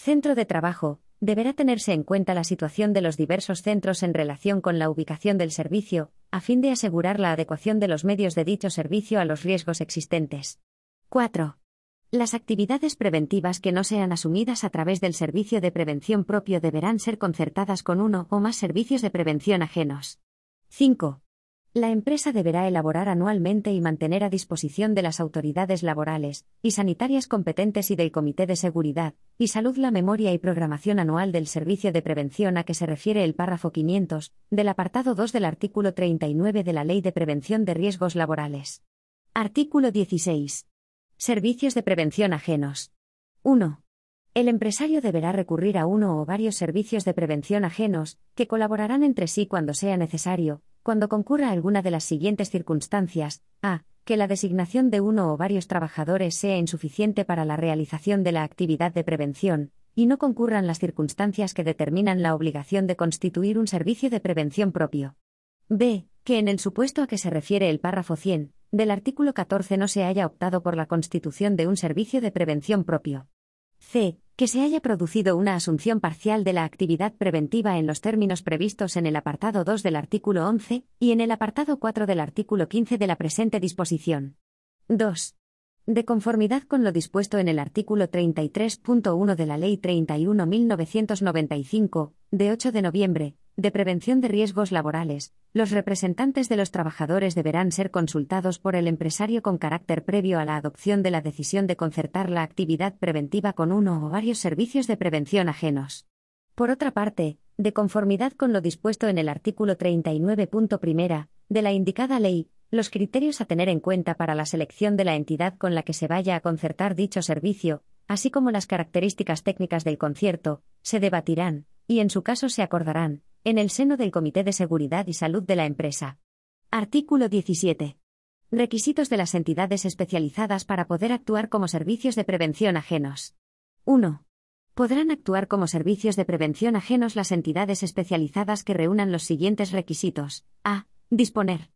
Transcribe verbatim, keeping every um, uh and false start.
Centro de trabajo. Deberá tenerse en cuenta la situación de los diversos centros en relación con la ubicación del servicio, a fin de asegurar la adecuación de los medios de dicho servicio a los riesgos existentes. cuatro. Las actividades preventivas que no sean asumidas a través del servicio de prevención propio deberán ser concertadas con uno o más servicios de prevención ajenos. cinco. La empresa deberá elaborar anualmente y mantener a disposición de las autoridades laborales y sanitarias competentes y del Comité de Seguridad y Salud la memoria y programación anual del servicio de prevención a que se refiere el párrafo quinientos del apartado dos del artículo treinta y nueve de la Ley de Prevención de Riesgos Laborales. Artículo dieciséis. Servicios de prevención ajenos. uno. El empresario deberá recurrir a uno o varios servicios de prevención ajenos, que colaborarán entre sí cuando sea necesario, cuando concurra alguna de las siguientes circunstancias: a. Que la designación de uno o varios trabajadores sea insuficiente para la realización de la actividad de prevención, y no concurran las circunstancias que determinan la obligación de constituir un servicio de prevención propio. b. Que en el supuesto a que se refiere el párrafo cien del artículo catorce no se haya optado por la constitución de un servicio de prevención propio. c. Que se haya producido una asunción parcial de la actividad preventiva en los términos previstos en el apartado dos del artículo once y en el apartado cuatro del artículo quince de la presente disposición. dos. De conformidad con lo dispuesto en el artículo treinta y tres punto uno de la Ley treinta y uno barra mil novecientos noventa y cinco, de ocho de noviembre, de prevención de riesgos laborales, los representantes de los trabajadores deberán ser consultados por el empresario con carácter previo a la adopción de la decisión de concertar la actividad preventiva con uno o varios servicios de prevención ajenos. Por otra parte, de conformidad con lo dispuesto en el artículo treinta y nueve punto uno de la indicada ley, los criterios a tener en cuenta para la selección de la entidad con la que se vaya a concertar dicho servicio, así como las características técnicas del concierto, se debatirán, y en su caso se acordarán, en el seno del Comité de Seguridad y Salud de la empresa. Artículo diecisiete. Requisitos de las entidades especializadas para poder actuar como servicios de prevención ajenos. uno. Podrán actuar como servicios de prevención ajenos las entidades especializadas que reúnan los siguientes requisitos. A. Disponer